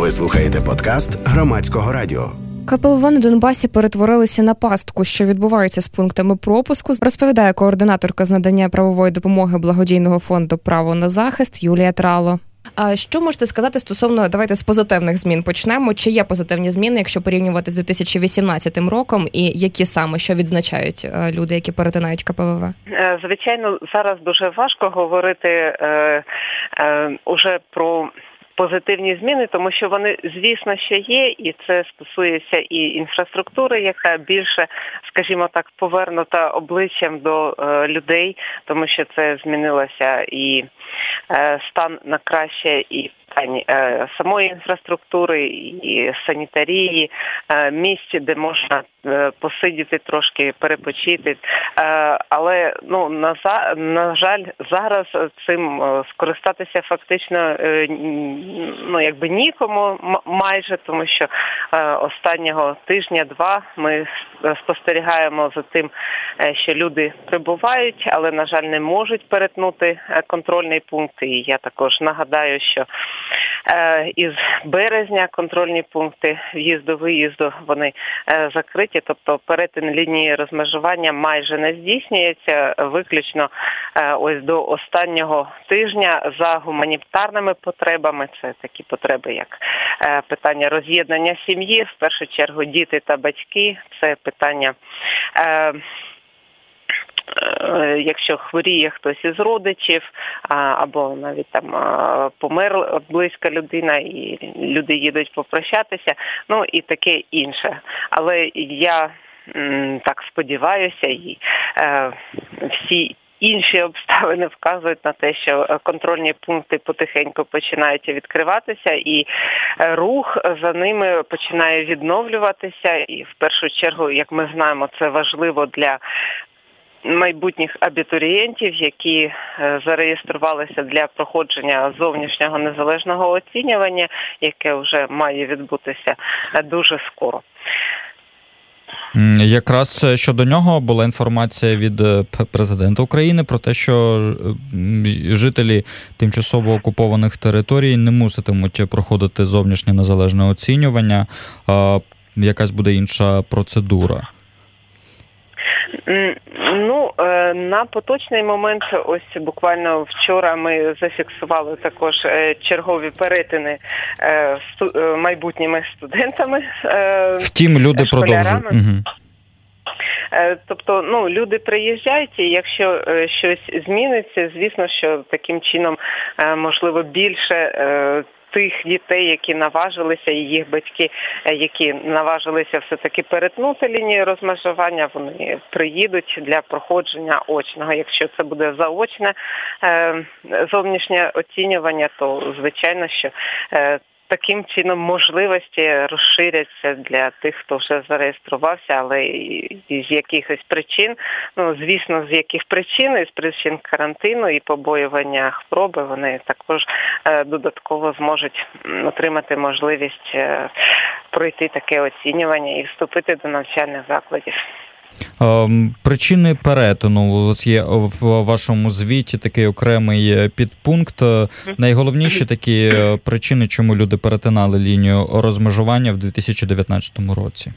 Ви слухаєте подкаст Громадського радіо. КПВВ на Донбасі перетворилися на пастку, що відбувається з пунктами пропуску, розповідає координаторка з надання правової допомоги благодійного фонду «Право на захист» Юлія Трало. А що можете сказати стосовно, давайте з позитивних змін почнемо. Чи є позитивні зміни, якщо порівнювати з 2018 роком, і які саме, що відзначають люди, які перетинають КПВВ? Звичайно, зараз дуже важко говорити уже про позитивні зміни, тому що вони, звісно, що є, і це стосується і інфраструктури, яка більше, скажімо так, повернута обличчям до людей, тому що це змінилося і стан на краще, і самої інфраструктури, і санітарії, місць, де можна посидіти трошки, перепочити. Але, на жаль, зараз цим скористатися фактично нікому майже, тому що останнього тижня-два ми спостерігаємо за тим, що люди прибувають, але, на жаль, не можуть перетнути контрольний пункт. І я також нагадаю, що із березня контрольні пункти в'їзду-виїзду, вони закриті, тобто перетин лінії розмежування майже не здійснюється, виключно ось до останнього тижня за гуманітарними потребами. Це такі потреби, як питання роз'єднання сім'ї, в першу чергу діти та батьки, це питання якщо хворіє хтось із родичів, або навіть там померла близька людина, і люди їдуть попрощатися, і таке інше. Але я так сподіваюся, і всі інші обставини вказують на те, що контрольні пункти потихеньку починають відкриватися, і рух за ними починає відновлюватися. І в першу чергу, як ми знаємо, це важливо для майбутніх абітурієнтів, які зареєструвалися для проходження зовнішнього незалежного оцінювання, яке вже має відбутися дуже скоро. Якраз щодо нього була інформація від президента України про те, що жителі тимчасово окупованих територій не муситимуть проходити зовнішнє незалежне оцінювання, якась буде інша процедура. На поточний момент, ось буквально вчора ми зафіксували також чергові перетини з майбутніми студентами. Втім, люди продовжують. Тобто, люди приїжджають, і якщо щось зміниться, звісно, що таким чином, можливо, більше тих дітей, які наважилися, і їх батьки, які наважилися все-таки перетнути лінію розмежування, вони приїдуть для проходження очного. Якщо це буде заочне зовнішнє оцінювання, то, звичайно, що таким чином можливості розширяться для тих, хто вже зареєструвався, але і з якихось причин, звісно, з яких причин, із причин карантину і побоювання хвороби, вони також додатково зможуть отримати можливість пройти таке оцінювання і вступити до навчальних закладів. Причини перетину. У вас є в вашому звіті такий окремий підпункт. Найголовніші такі причини, чому люди перетинали лінію розмежування в 2019 році?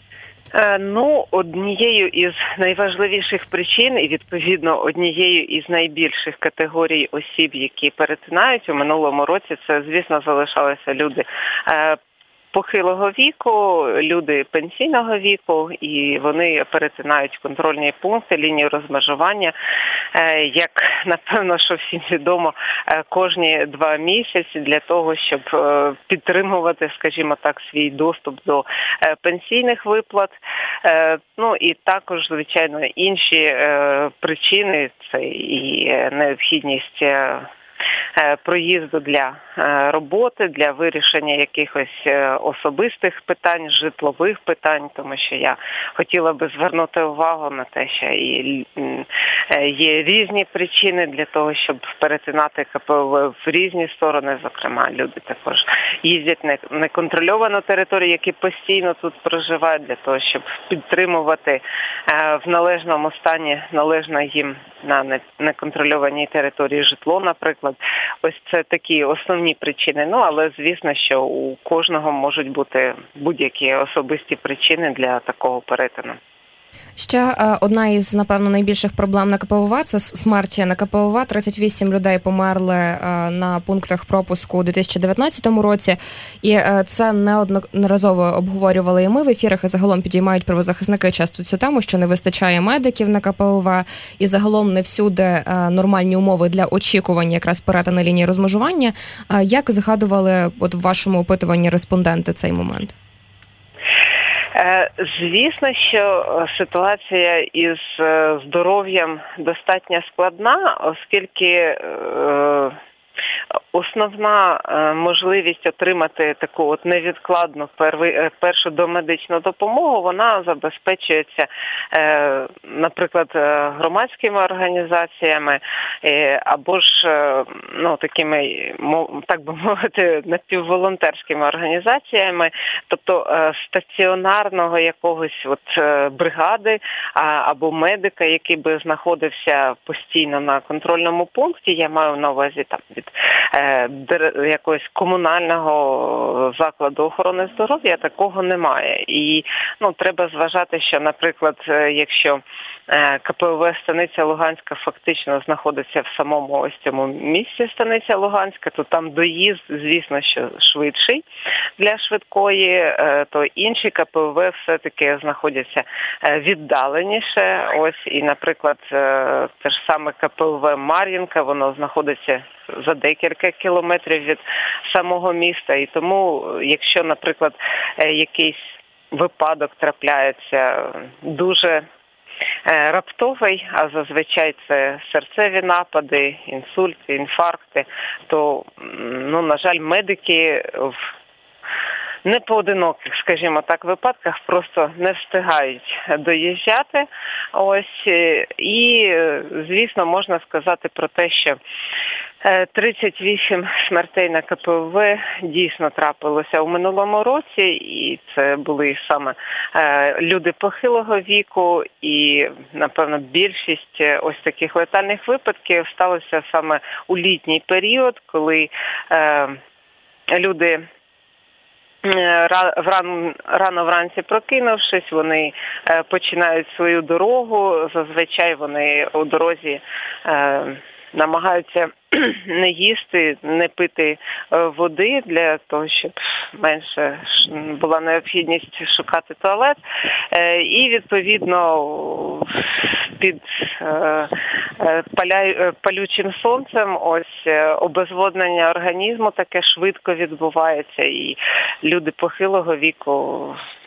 Однією із найважливіших причин і, відповідно, однією із найбільших категорій осіб, які перетинають у минулому році, це, звісно, залишалися люди похилого віку, люди пенсійного віку, і вони перетинають контрольні пункти, лінію розмежування. Як, напевно, що всім відомо, кожні 2 місяці для того, щоб підтримувати, скажімо так, свій доступ до пенсійних виплат. І також, звичайно, інші причини – це і необхідність проїзду для роботи, для вирішення якихось особистих питань, житлових питань, тому що я хотіла би звернути увагу на те, що і є різні причини для того, щоб перетинати КПВВ в різні сторони. Зокрема, люди також їздять на неконтрольовану територію, які постійно тут проживають, для того, щоб підтримувати в належному стані належне їм на неконтрольованій території житло, наприклад. ось це такі основні причини. Ну, але звісно, що у кожного можуть бути будь-які особисті причини для такого перетину. Ще одна із, напевно, найбільших проблем на КПВВ – це смерті на КПВВ. 38 людей померли на пунктах пропуску у 2019 році. І це неодноразово обговорювали і ми в ефірах, і загалом підіймають правозахисники часто цю тему, що не вистачає медиків на КПВВ, і загалом не всюди нормальні умови для очікування якраз перетину лінії розмежування. Як згадували от в вашому опитуванні респонденти цей момент? Звісно, що ситуація із здоров'ям достатньо складна, оскільки основна можливість отримати таку от невідкладну першу домедичну допомогу, вона забезпечується, наприклад, громадськими організаціями або ж такими, так би мовити, напівволонтерськими організаціями, тобто стаціонарного якогось бригади або медика, який би знаходився постійно на контрольному пункті, я маю на увазі там від якогось комунального закладу охорони здоров'я, такого немає. І треба зважати, що, наприклад, якщо КПВВ Станиця Луганська фактично знаходиться в самому ось цьому місці Станиця Луганська, то там доїзд, звісно, що швидший для швидкої, то інші КПВВ все-таки знаходяться віддаленіше. Ось, і, наприклад, те ж саме КПВВ Мар'їнка, воно знаходиться за декілька кілометрів від самого міста. І тому, якщо, наприклад, якийсь випадок трапляється дуже раптовий, а зазвичай це серцеві напади, інсульти, інфаркти, то, на жаль, медики в непоодиноких, скажімо так, випадках просто не встигають доїжджати. Ось, і, звісно, можна сказати про те, що 38 смертей на КПВВ дійсно трапилося у минулому році, і це були саме люди похилого віку, і, напевно, більшість ось таких летальних випадків сталося саме у літній період, коли люди рано вранці прокинувшись, вони починають свою дорогу, зазвичай вони у дорозі намагаються не їсти, не пити води для того, щоб менше була необхідність шукати туалет. І, відповідно, під палючим сонцем ось обезводнення організму таке швидко відбувається, і люди похилого віку,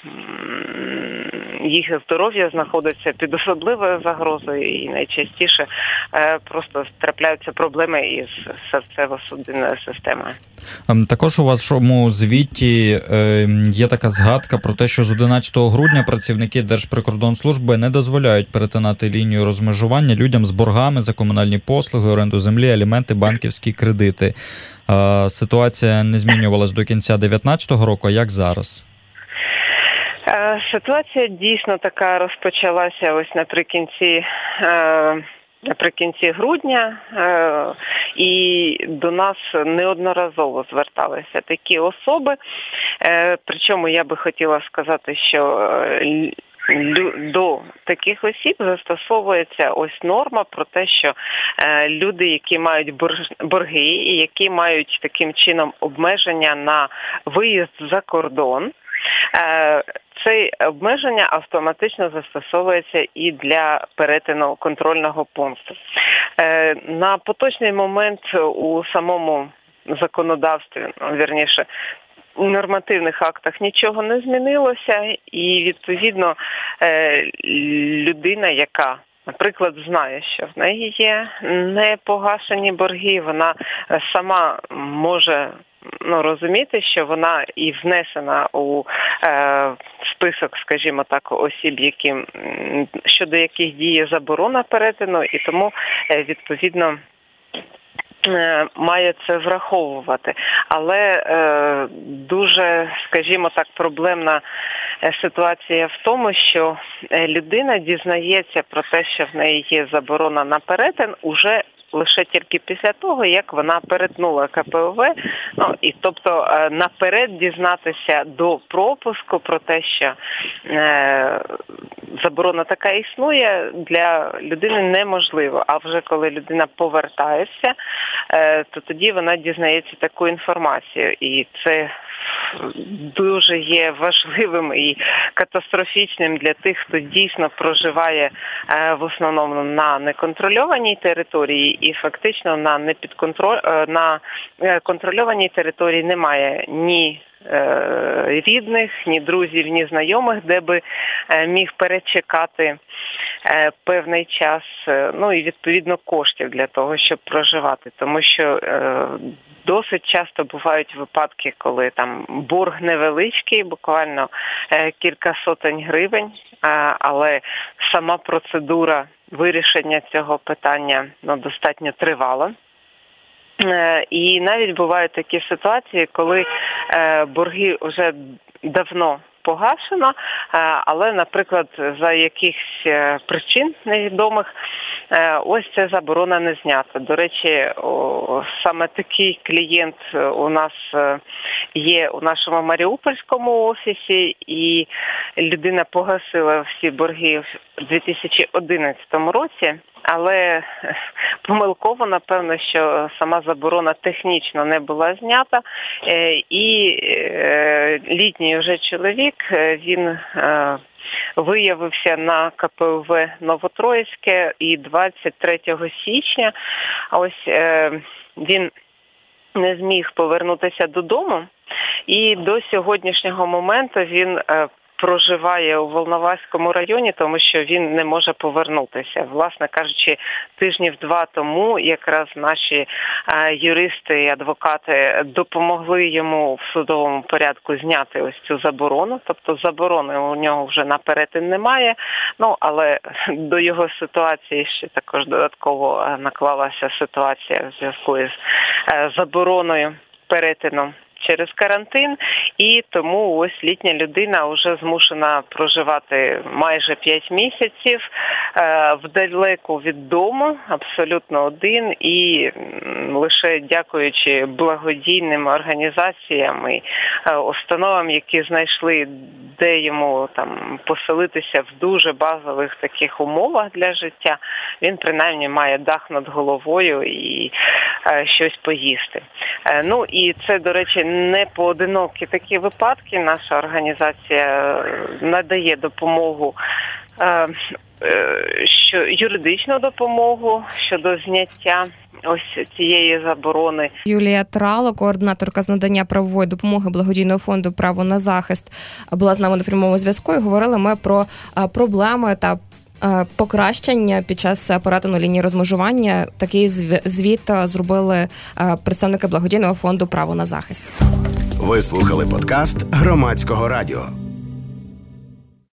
їх здоров'я знаходиться під особливою загрозою, і найчастіше просто трапляються проблеми із серцево-судинною системою. Також у вашому звіті є така згадка про те, що з 11 грудня працівники Держприкордонслужби не дозволяють перетинати лінію розмежування людям з боргами за комунальні послуги, оренду землі, аліменти, банківські кредити. Ситуація не змінювалась до кінця 2019 року, а як зараз? Ситуація дійсно така розпочалася ось наприкінці грудня, і до нас неодноразово зверталися такі особи. Причому я би хотіла сказати, що до таких осіб застосовується ось норма про те, що люди, які мають борги і які мають таким чином обмеження на виїзд за кордон, це обмеження автоматично застосовується і для перетину контрольного пункту. На поточний момент у самому законодавстві, вірніше, у нормативних актах нічого не змінилося, і, відповідно, людина, яка, наприклад, знає, що в неї є непогашені борги, вона сама може розуміти, що вона і внесена у список, скажімо так, осіб, щодо яких діє заборона перетину, і тому, відповідно, має це враховувати. Але дуже, скажімо так, проблемна ситуація в тому, що людина дізнається про те, що в неї є заборона на перетин уже лише тільки після того, як вона перетнула КПВВ, і тобто наперед дізнатися до пропуску про те, що заборона така існує, для людини неможливо. А вже коли людина повертається, то тоді вона дізнається таку інформацію. І це дуже є важливим і катастрофічним для тих, хто дійсно проживає в основному на неконтрольованій території, і фактично на контрольованій території немає ні рідних, ні друзів, ні знайомих, де би міг перечекати певний час, і відповідно коштів для того, щоб проживати. Тому що досить часто бувають випадки, коли там борг невеличкий, буквально кілька сотень гривень, але сама процедура вирішення цього питання достатньо тривала. І навіть бувають такі ситуації, коли борги вже давно погашено, але, наприклад, за якихось причин невідомих ось ця заборона не знята. До речі, саме такий клієнт у нас є у нашому маріупольському офісі, і людина погасила всі борги в 2011 році, але помилково, напевно, що сама заборона технічно не була знята, і літній вже чоловік, він виявився на КПВВ Новотроїцьке, і 23 січня він не зміг повернутися додому, і до сьогоднішнього моменту він проживає у Волноваському районі, тому що він не може повернутися. Власне кажучи, тижнів 2 тому якраз наші юристи і адвокати допомогли йому в судовому порядку зняти ось цю заборону. Тобто заборони у нього вже на перетин немає, але до його ситуації ще також додатково наклалася ситуація в зв'язку з забороною перетину через карантин, і тому ось літня людина вже змушена проживати майже 5 місяців вдалеку від дому, абсолютно один, і лише дякуючи благодійним організаціям і установам, які знайшли, де йому там поселитися в дуже базових таких умовах для життя, він принаймні має дах над головою і щось поїсти. І це, до речі, не поодинокі такі випадки. Наша організація надає допомогу, юридичну допомогу щодо зняття ось цієї заборони. Юлія Трало, координаторка з надання правової допомоги благодійного фонду «Право на захист», була з нами на прямому зв'язку, і говорили ми про проблеми та покращення під час перетину лінії розмежування. Такий звіт зробили представники благодійного фонду «Право на захист». Ви слухали подкаст Громадського радіо.